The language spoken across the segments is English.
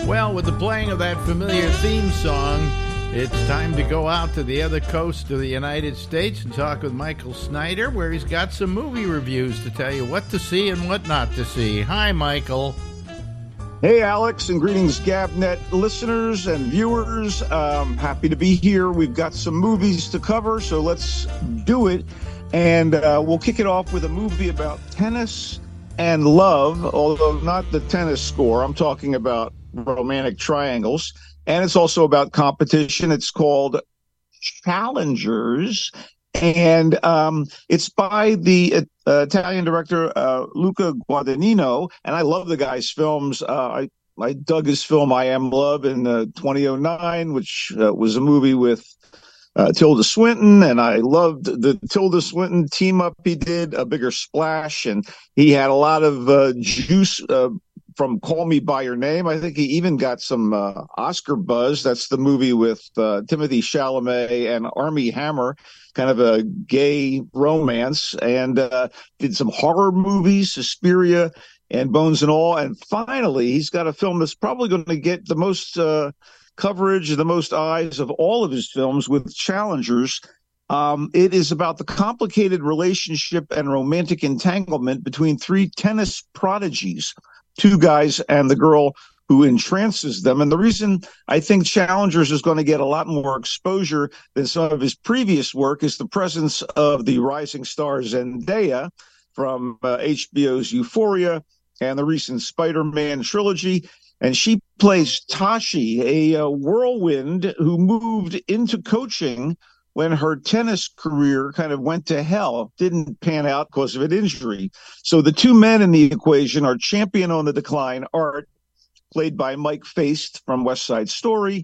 Well, with the playing of that familiar theme song, it's time to go out to the other coast of the United States and talk with Michael Snyder, where he's got some movie reviews to tell you what to see and what not to see. Hi, Michael. Hey, Alex, and greetings, GabNet listeners and viewers. Happy to be here. We've got some movies to cover, so let's do it. And we'll kick it off with a movie about tennis and love, although not the tennis score. I'm talking about romantic triangles. And it's also about competition. It's called Challengers. And it's by the Italian director Luca Guadagnino. And I love the guy's films. I dug his film I Am Love in 2009, which was a movie with Tilda Swinton, and I loved the Tilda Swinton team up he did, A Bigger Splash, and he had a lot of juice from Call Me By Your Name. I think he even got some Oscar buzz. That's the movie with Timothée Chalamet and Armie Hammer, kind of a gay romance, and did some horror movies, Suspiria and Bones and All. And finally, he's got a film that's probably going to get the most coverage, the most eyes of all of his films, with Challengers. It is about the complicated relationship and romantic entanglement between three tennis prodigies, two guys and the girl who entrances them. And the reason I think Challengers is going to get a lot more exposure than some of his previous work is the presence of the rising star Zendaya from HBO's Euphoria and the recent Spider-Man trilogy. And she plays Tashi, a whirlwind who moved into coaching when her tennis career kind of went to hell, didn't pan out because of an injury. So the two men in the equation are champion on the decline, Art, played by Mike Faist from West Side Story,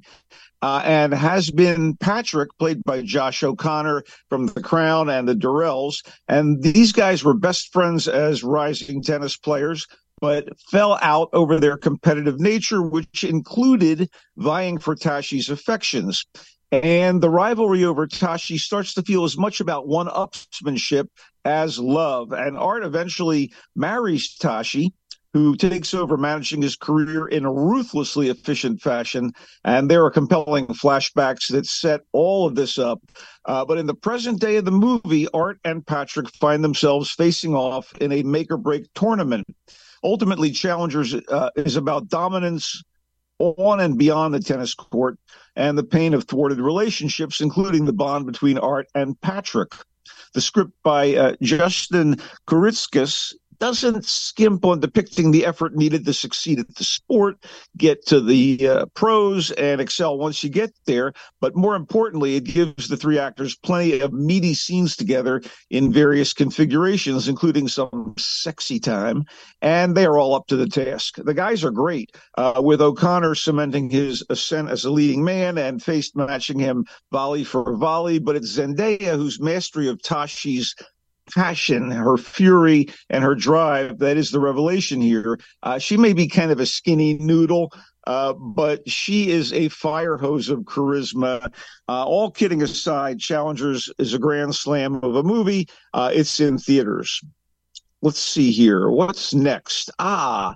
and has been Patrick, played by Josh O'Connor from The Crown and The Durrells. And these guys were best friends as rising tennis players, but fell out over their competitive nature, which included vying for Tashi's affections. And the rivalry over Tashi starts to feel as much about one-upsmanship as love. And Art eventually marries Tashi, who takes over managing his career in a ruthlessly efficient fashion. And there are compelling flashbacks that set all of this up. But in the present day of the movie, Art and Patrick find themselves facing off in a make-or-break tournament. Ultimately, Challengers is about dominance on and beyond the tennis court and the pain of thwarted relationships, including the bond between Art and Patrick. The script by Justin Kuritzkis doesn't skimp on depicting the effort needed to succeed at the sport, get to the pros, and excel once you get there. But more importantly, it gives the three actors plenty of meaty scenes together in various configurations, including some sexy time, and they are all up to the task. The guys are great, with O'Connor cementing his ascent as a leading man and Faist matching him volley for volley. But it's Zendaya whose mastery of Tashi's passion, her fury, and her drive that is the revelation here. She may be kind of a skinny noodle, but she is a fire hose of charisma. All kidding aside, Challengers is a grand slam of a movie. It's in theaters. Let's see here. What's next? A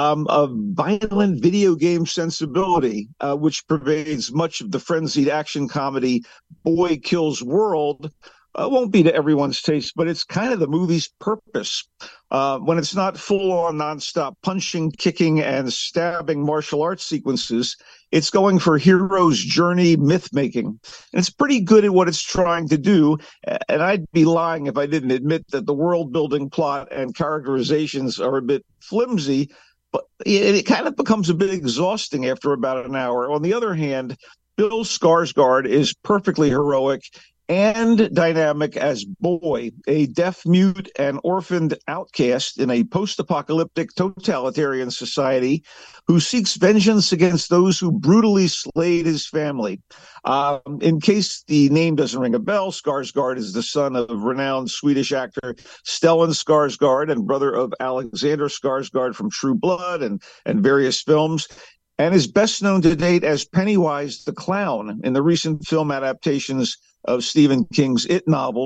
violent video game sensibility, which pervades much of the frenzied action comedy Boy Kills World. Won't be to everyone's taste, but it's kind of the movie's purpose. When it's not full-on, nonstop punching, kicking, and stabbing martial arts sequences, it's going for hero's journey myth-making. And it's pretty good at what it's trying to do, and I'd be lying if I didn't admit that the world-building plot and characterizations are a bit flimsy, but it kind of becomes a bit exhausting after about an hour. On the other hand, Bill Skarsgård is perfectly heroic and dynamic as Boy, a deaf-mute and orphaned outcast in a post-apocalyptic totalitarian society who seeks vengeance against those who brutally slayed his family. In case the name doesn't ring a bell, Skarsgård is the son of renowned Swedish actor Stellan Skarsgård and brother of Alexander Skarsgård from True Blood and various films, and is best known to date as Pennywise the Clown in the recent film adaptations of Stephen King's It novels.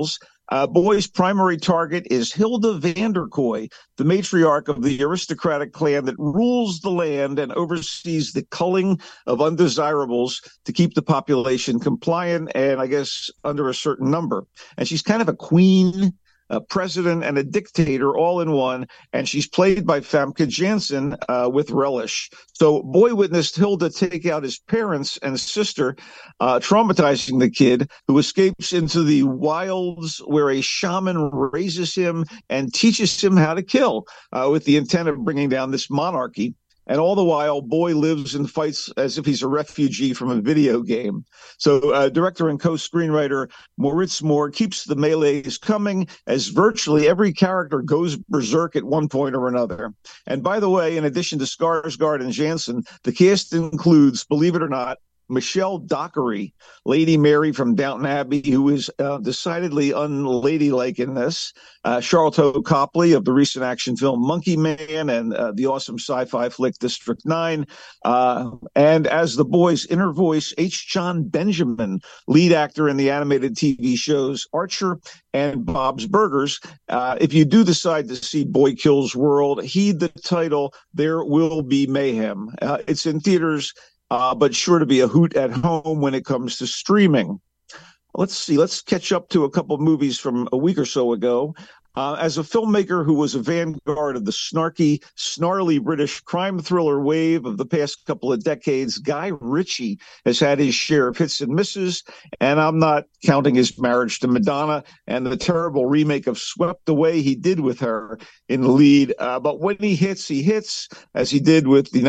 Boy's primary target is Hilda Vanderkoy, the matriarch of the aristocratic clan that rules the land and oversees the culling of undesirables to keep the population compliant and, I guess, under a certain number. And she's kind of a queen, a president, and a dictator all in one, and she's played by Famke Janssen with relish. So Boy witnessed Hilda take out his parents and sister, traumatizing the kid, who escapes into the wilds where a shaman raises him and teaches him how to kill, with the intent of bringing down this monarchy. And all the while, Boy lives and fights as if he's a refugee from a video game. So director and co-screenwriter Moritz Moore keeps the melees coming as virtually every character goes berserk at one point or another. And by the way, in addition to Skarsgård and Jansen, the cast includes, believe it or not, Michelle Dockery, Lady Mary from Downton Abbey, who is decidedly unladylike in this, Charlton Copley of the recent action film Monkey Man and the awesome sci-fi flick District 9, and as the Boy's inner voice, H. John Benjamin, lead actor in the animated TV shows Archer and Bob's Burgers. If you do decide to see Boy Kills World, heed the title, There Will Be Mayhem. It's in theaters, but sure to be a hoot at home when it comes to streaming. Let's see. Let's catch up to a couple of movies from a week or so ago. As a filmmaker who was a vanguard of the snarky, snarly British crime thriller wave of the past couple of decades, Guy Ritchie has had his share of hits and misses, and I'm not counting his marriage to Madonna and the terrible remake of Swept Away he did with her in the lead. But when he hits, as he did with the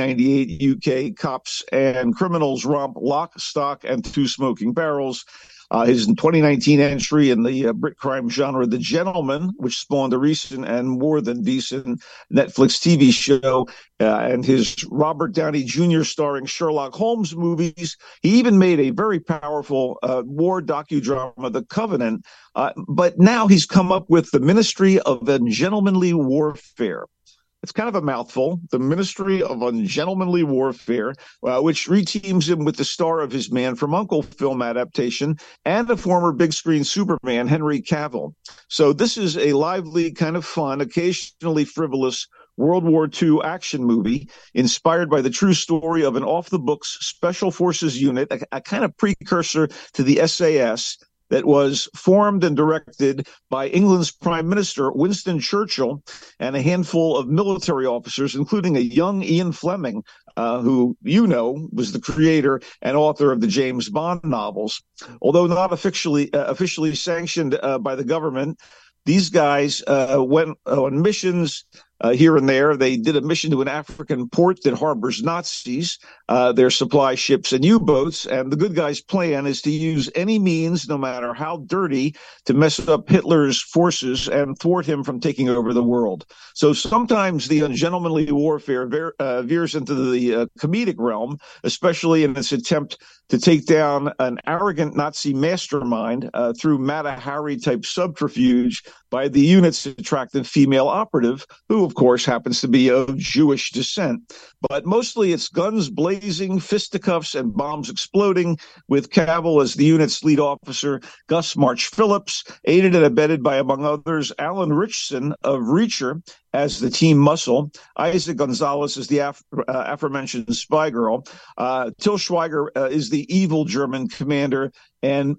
1998 UK Cops and Criminals romp Lock, Stock, and Two Smoking Barrels. His 2019 entry in the Brit crime genre, The Gentleman, which spawned a recent and more than decent Netflix TV show, and his Robert Downey Jr. starring Sherlock Holmes movies. He even made a very powerful war docudrama, The Covenant. But now he's come up with The Ministry of Ungentlemanly Warfare. It's kind of a mouthful, The Ministry of Ungentlemanly Warfare, which reteams him with the star of his Man from U.N.C.L.E. film adaptation and a former big screen Superman, Henry Cavill. So this is a lively, kind of fun, occasionally frivolous World War II action movie inspired by the true story of an off-the-books Special Forces unit, a kind of precursor to the SAS, that was formed and directed by England's Prime Minister Winston Churchill and a handful of military officers, including a young Ian Fleming, who was the creator and author of the James Bond novels. Although not officially sanctioned by the government, these guys went on missions here and there. They did a mission to an African port that harbors Nazis, their supply ships and U-boats, and the good guys' plan is to use any means, no matter how dirty, to mess up Hitler's forces and thwart him from taking over the world. So sometimes the ungentlemanly warfare veers into the comedic realm, especially in its attempt to take down an arrogant Nazi mastermind through Mata Hari-type subterfuge by the unit's attractive female operative, who, of course, happens to be of Jewish descent. But mostly it's guns blazing, fisticuffs, and bombs exploding, with Cavill as the unit's lead officer, Gus March Phillips, aided and abetted by, among others, Alan Ritchson of Reacher as the team muscle, Isaac Gonzalez is the aforementioned spy girl, Till Schweiger is the evil German commander, and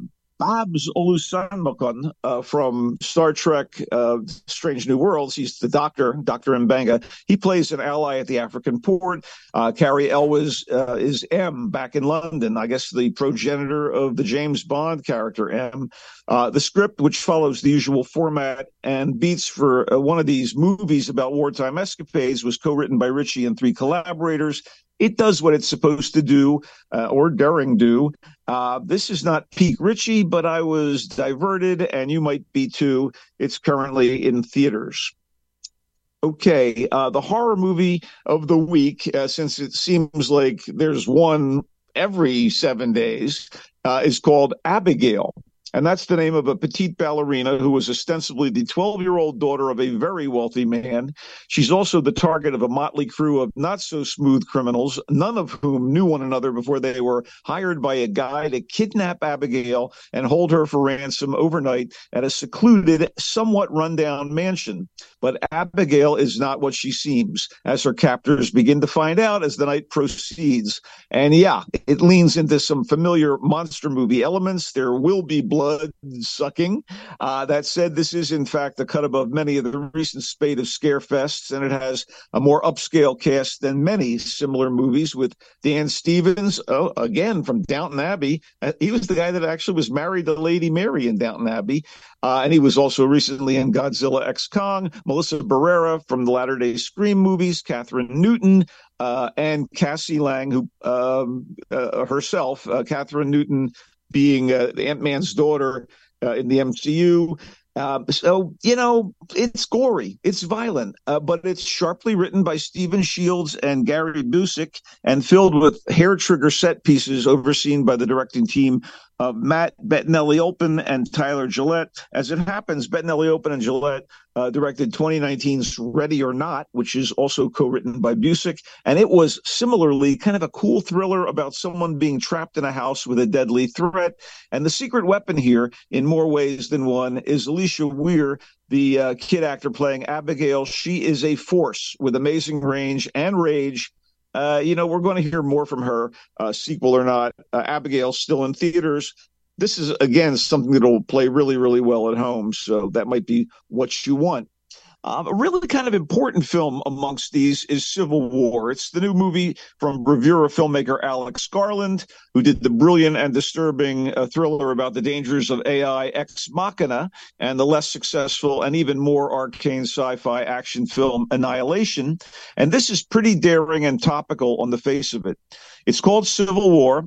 Babs Olusanmokun from Star Trek Strange New Worlds. He's the Dr. M'Benga. He plays an ally at the African port. Carrie Elwes is M back in London, I guess the progenitor of the James Bond character M. The script, which follows the usual format and beats for one of these movies about wartime escapades, was co-written by Ritchie and three collaborators. It does what it's supposed to do, or daring do. This is not peak Ritchie, but I was diverted, and you might be too. It's currently in theaters. Okay, the horror movie of the week, since it seems like there's one every 7 days, is called Abigail. And that's the name of a petite ballerina who was ostensibly the 12-year-old daughter of a very wealthy man. She's also the target of a motley crew of not-so-smooth criminals, none of whom knew one another before they were hired by a guy to kidnap Abigail and hold her for ransom overnight at a secluded, somewhat rundown mansion. But Abigail is not what she seems, as her captors begin to find out as the night proceeds. And yeah, it leans into some familiar monster movie elements. There will be blood sucking. That said, this is in fact a cut above many of the recent spate of scare fests, and it has a more upscale cast than many similar movies, with Dan Stevens, again from Downton Abbey. He was the guy that actually was married to Lady Mary in Downton Abbey. And he was also recently in Godzilla X Kong. Melissa Barrera from the latter-day Scream movies, Catherine Newton, and Cassie Lang, who herself, Catherine Newton, being Ant-Man's daughter in the MCU. So, it's gory, it's violent, but it's sharply written by Stephen Shields and Gary Busick and filled with hair-trigger set pieces overseen by the directing team of Matt Bettinelli-Olpin and Tyler Gillette. As it happens, Bettinelli-Olpin and Gillette directed 2019's Ready or Not, which is also co-written by Busick, and it was similarly kind of a cool thriller about someone being trapped in a house with a deadly threat. And the secret weapon here, in more ways than one, is Alicia Weir, the kid actor playing Abigail. She is a force with amazing range and rage. We're going to hear more from her, sequel or not. Abigail's still in theaters. This is, again, something that will play really, really well at home. So that might be what you want. A really kind of important film amongst these is Civil War. It's the new movie from bravura filmmaker Alex Garland, who did the brilliant and disturbing thriller about the dangers of AI Ex Machina, and the less successful and even more arcane sci-fi action film Annihilation. And this is pretty daring and topical on the face of it. It's called Civil War.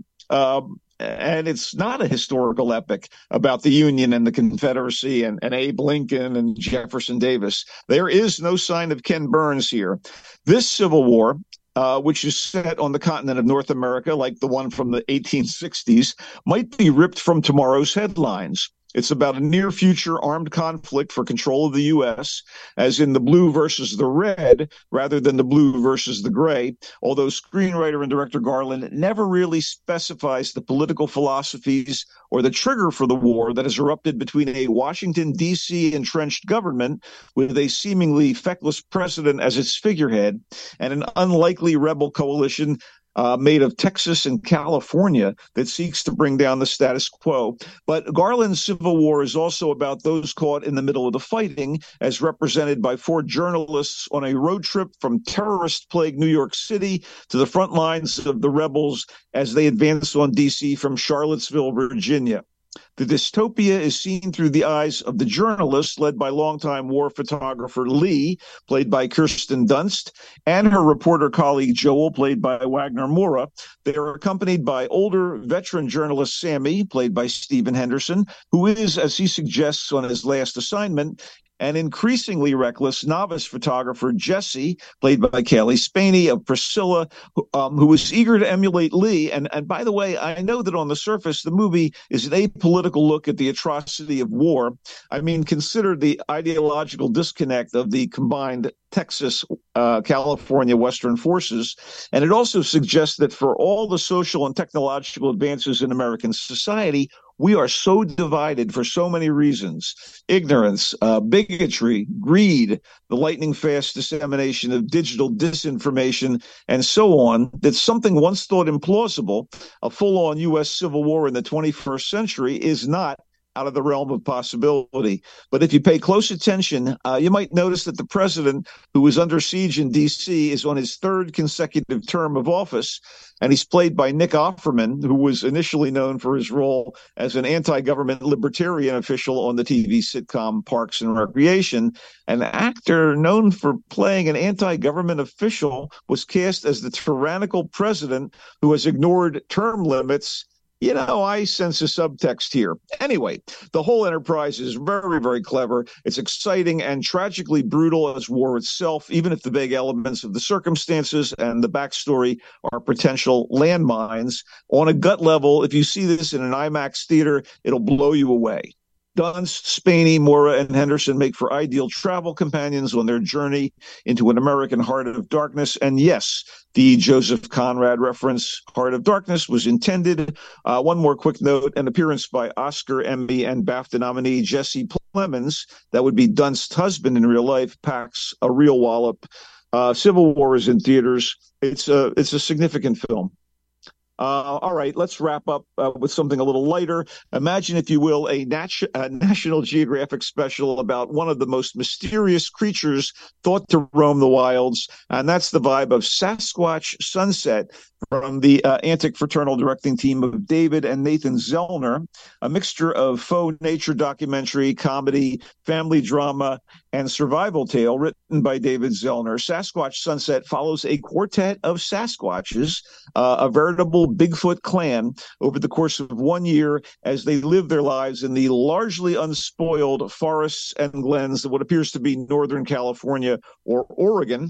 And it's not a historical epic about the Union and the Confederacy and Abe Lincoln and Jefferson Davis. There is no sign of Ken Burns here. This Civil War, which is set on the continent of North America, like the one from the 1860s, might be ripped from tomorrow's headlines. It's about a near-future armed conflict for control of the U.S., as in the blue versus the red, rather than the blue versus the gray, although screenwriter and director Garland never really specifies the political philosophies or the trigger for the war that has erupted between a Washington, D.C. entrenched government with a seemingly feckless president as its figurehead and an unlikely rebel coalition made of Texas and California that seeks to bring down the status quo. But Garland's Civil War is also about those caught in the middle of the fighting, as represented by 4 journalists on a road trip from terrorist-plagued New York City to the front lines of the rebels as they advance on D.C. from Charlottesville, Virginia. The dystopia is seen through the eyes of the journalists, led by longtime war photographer Lee, played by Kirsten Dunst, and her reporter colleague Joel, played by Wagner Moura. They are accompanied by older veteran journalist Sammy, played by Stephen Henderson, who is, as he suggests on his last assignment, an increasingly reckless novice photographer, Jesse, played by Kaylee Spaney, of Priscilla, who was eager to emulate Lee. And by the way, I know that on the surface, the movie is an apolitical look at the atrocity of war. I mean, consider the ideological disconnect of the combined Texas, California, Western forces. And it also suggests that for all the social and technological advances in American society, we are so divided for so many reasons: ignorance, bigotry, greed, the lightning-fast dissemination of digital disinformation, and so on, that something once thought implausible, a full-on U.S. Civil War in the 21st century, is not out of the realm of possibility. But if you pay close attention, you might notice that the president, who is under siege in D.C., is on his 3rd consecutive term of office, and he's played by Nick Offerman, who was initially known for his role as an anti-government libertarian official on the TV sitcom Parks and Recreation. An actor known for playing an anti-government official was cast as the tyrannical president who has ignored term limits I sense a subtext here. Anyway, the whole enterprise is very, very clever. It's exciting and tragically brutal as war itself, even if the vague elements of the circumstances and the backstory are potential landmines. On a gut level, if you see this in an IMAX theater, it'll blow you away. Dunst, Spaney, Mora, and Henderson make for ideal travel companions on their journey into an American Heart of Darkness. And yes, the Joseph Conrad reference, Heart of Darkness, was intended. One more quick note, an appearance by Oscar, Emmy, and BAFTA nominee Jesse Plemons, that would be Dunst's husband in real life, packs a real wallop. Civil War is in theaters. It's a significant film. All right, let's wrap up with something a little lighter. Imagine, if you will, a National Geographic special about one of the most mysterious creatures thought to roam the wilds, and that's the vibe of Sasquatch Sunset from the Antic Fraternal directing team of David and Nathan Zellner, a mixture of faux nature documentary, comedy, family drama, and survival tale written by David Zellner. Sasquatch Sunset follows a quartet of Sasquatches, a veritable Bigfoot clan, over the course of 1 year as they live their lives in the largely unspoiled forests and glens of what appears to be Northern California or Oregon.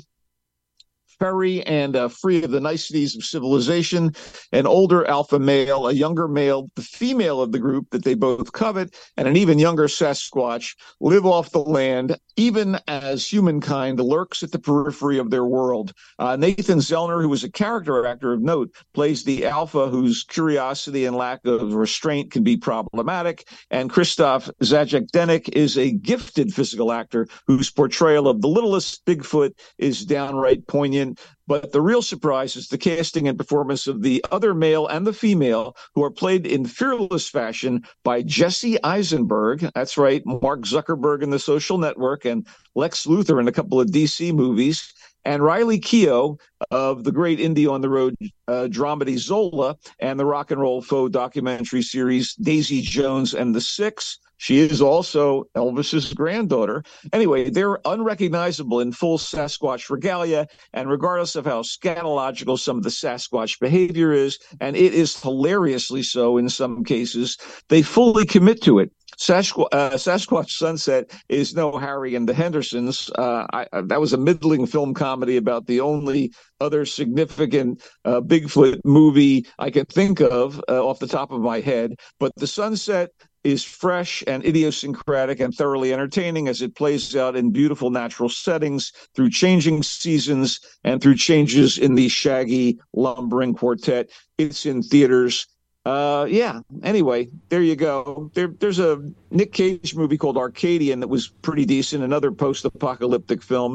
Furry and free of the niceties of civilization, an older alpha male, a younger male, the female of the group that they both covet, and an even younger Sasquatch live off the land, even as humankind lurks at the periphery of their world. Nathan Zellner, who is a character actor of note, plays the alpha whose curiosity and lack of restraint can be problematic, and Christoph Zajakdenik is a gifted physical actor whose portrayal of the littlest Bigfoot is downright poignant. But the real surprise is the casting and performance of the other male and the female, who are played in fearless fashion by Jesse Eisenberg. That's right, Mark Zuckerberg in The Social Network and Lex Luthor in a couple of DC movies, and Riley Keough of the great Indie on the Road dramedy Zola and the rock and roll faux documentary series Daisy Jones and the Six. She is also Elvis's granddaughter. Anyway, they're unrecognizable in full Sasquatch regalia, and regardless of how scatological some of the Sasquatch behavior is, and it is hilariously so in some cases, they fully commit to it. Sasquatch Sunset is no Harry and the Hendersons. That was a middling film comedy about the only other significant Bigfoot movie I can think of off the top of my head. But The Sunset is fresh and idiosyncratic and thoroughly entertaining as it plays out in beautiful natural settings through changing seasons and through changes in the shaggy, lumbering quartet. It's in theaters. Anyway, there you go. There's a Nick Cage movie called Arcadian that was pretty decent, another post-apocalyptic film.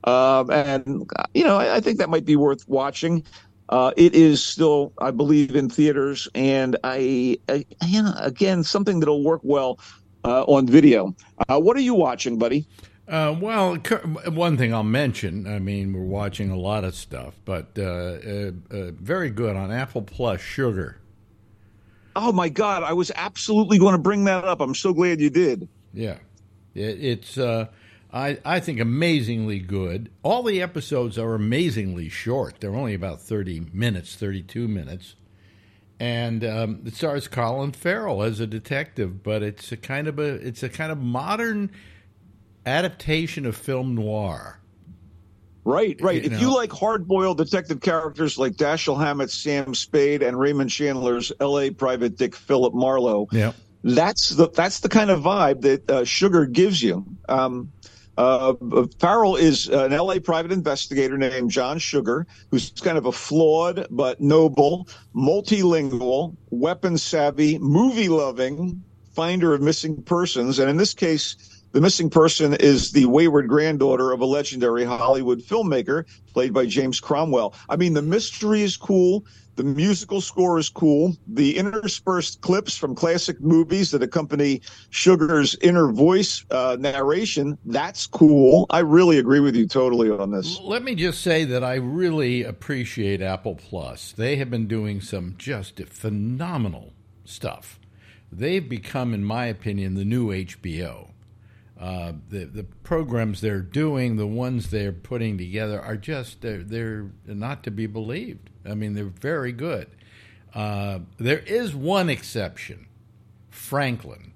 I think that might be worth watching. It is still, I believe, in theaters, and again, something that'll work well on video. What are you watching, buddy? One thing I'll mention, I mean, we're watching a lot of stuff, but very good on Apple Plus, Sugar. Oh, my God, I was absolutely going to bring that up. I'm so glad you did. Yeah, it's I think amazingly good. All the episodes are amazingly short. They're only about 30 minutes, 32 minutes. And it stars Colin Farrell as a detective, but it's a kind of modern adaptation of film noir. Right. If you like hard-boiled detective characters like Dashiell Hammett's Sam Spade and Raymond Chandler's L.A. Private Dick Philip Marlowe, yeah, that's the kind of vibe that Sugar gives you. Farrell is an L.A. private investigator named John Sugar, who's kind of a flawed but noble, multilingual, weapon-savvy, movie-loving finder of missing persons. And in this case, the missing person is the wayward granddaughter of a legendary Hollywood filmmaker played by James Cromwell. I mean, the mystery is cool. The musical score is cool. The interspersed clips from classic movies that accompany Sugar's inner voice narration, that's cool. I really agree with you totally on this. Let me just say that I really appreciate Apple Plus. They have been doing some just phenomenal stuff. They've become, in my opinion, the new HBO. The programs they're doing, the ones they're putting together, are just they're not to be believed. I mean, they're very good. There is one exception, Franklin.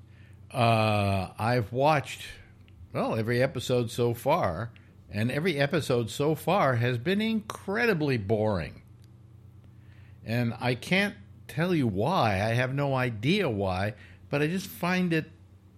I've watched, every episode so far, and every episode so far has been incredibly boring. And I can't tell you why. I have no idea why, but I just find it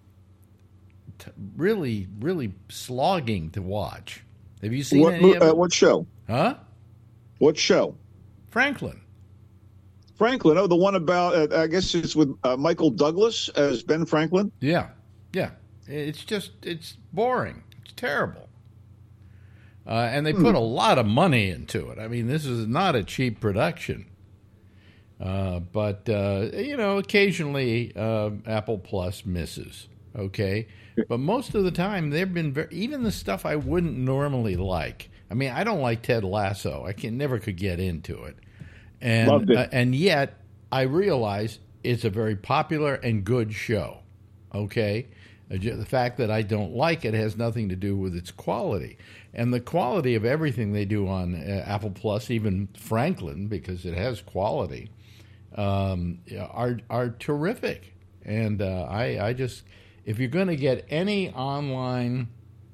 really, really slogging to watch. Have you seen any of it? What show? Huh? What show? Franklin. Franklin. Oh, the one about, I guess it's with Michael Douglas as Ben Franklin? Yeah. It's boring. It's terrible. And they put a lot of money into it. I mean, this is not a cheap production. But occasionally Apple Plus misses, okay? But most of the time, they've been even the stuff I wouldn't normally like. I mean, I don't like Ted Lasso. I never could get into it. Loved it. And yet, I realize it's a very popular and good show, okay? The fact that I don't like it has nothing to do with its quality. And the quality of everything they do on Apple Plus, even Franklin, because it has quality, are terrific. And I just, if you're going to get any online,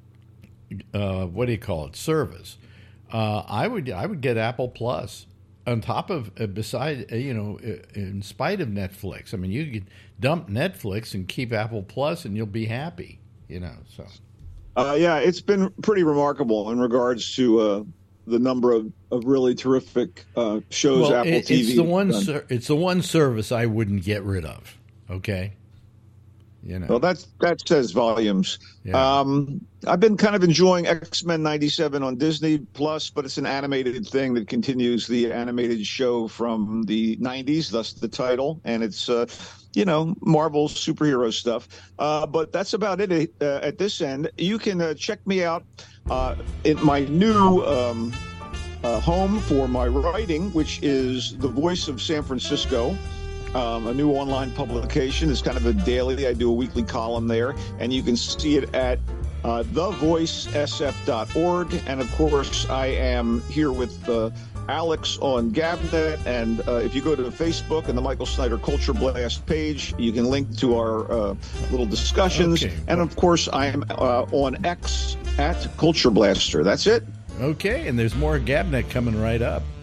service, I would get Apple Plus on top of, in spite of Netflix. I mean, you could dump Netflix and keep Apple Plus, and you'll be happy. So. It's been pretty remarkable in regards to the number of really terrific shows Apple TV. It's the one service I wouldn't get rid of. Okay. Well, that says volumes. Yeah. I've been kind of enjoying X-Men 97 on Disney Plus, but it's an animated thing that continues the animated show from the 90s, thus the title, and it's Marvel superhero stuff. But that's about it at this end. You can check me out in my new home for my writing, which is The Voice of San Francisco. A new online publication. It's kind of a daily. I do a weekly column there, and you can see it at thevoicesf.org. And of course, I am here with Alex on Gabnet, and if you go to Facebook and the Michael Snyder Culture Blast page, you can link to our little discussions. Okay. And of course, I am on X at Culture Blaster. That's it. Okay, and there's more Gabnet coming right up.